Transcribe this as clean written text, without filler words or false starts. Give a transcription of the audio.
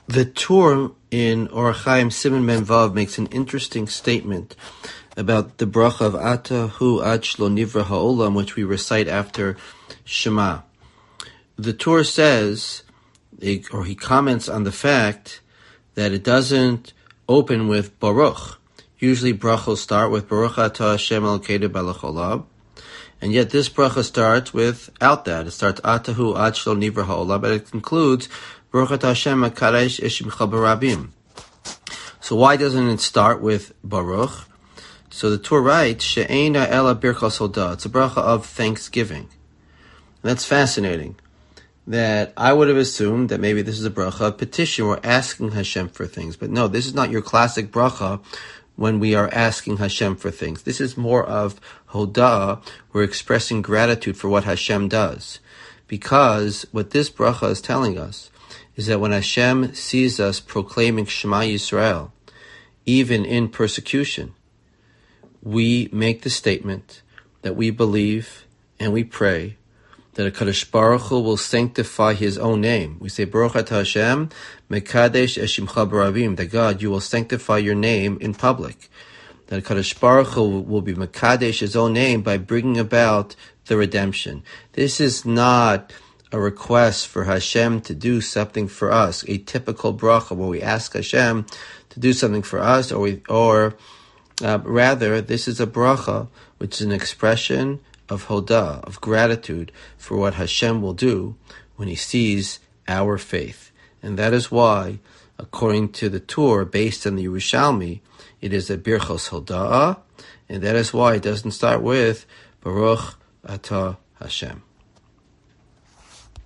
The Tur in Orach Chaim Siman Mem Vav makes an interesting statement about the bracha of Ata Hu Ad Shlo Nivra Ha'olam, which we recite after Shema. The Tur says, or he comments on the fact that it doesn't open with Baruch. Usually brachos start with Baruch Ata Hashem Elokeinu Melech Haolam, and yet this bracha starts without that. It starts Ata Hu Ad Shlo Nivra Ha'olam, but it concludes Baruch Ata Hashem HaKadosh Ishimcha Barabim. So why doesn't it start with Baruch? So the Tur writes, She'eina Ela Birchas Hodah. It's a bracha of thanksgiving. And that's fascinating. That I would have assumed that maybe this is a bracha of petition. We're asking Hashem for things. But no, this is not your classic bracha when we are asking Hashem for things. This is more of Hodah. We're expressing gratitude for what Hashem does. Because what this bracha is telling us is that when Hashem sees us proclaiming Shema Yisrael, even in persecution, we make the statement that we believe and we pray that HaKadosh Baruch Hu will sanctify His own name. We say, Baruch Ata Hashem, Mekadesh Eshimcha Baravim, that God, you will sanctify your name in public. That HaKadosh Baruch Hu will be Mekadesh His own name by bringing about the redemption. This is not a request for Hashem to do something for us, a typical bracha where we ask Hashem to do something for us, rather, this is a bracha which is an expression of Hodah, of gratitude for what Hashem will do when He sees our faith. And that is why, according to the Tur, based on the Yerushalmi, it is a Birchos Hodah, and that is why it doesn't start with Baruch Ata Hashem.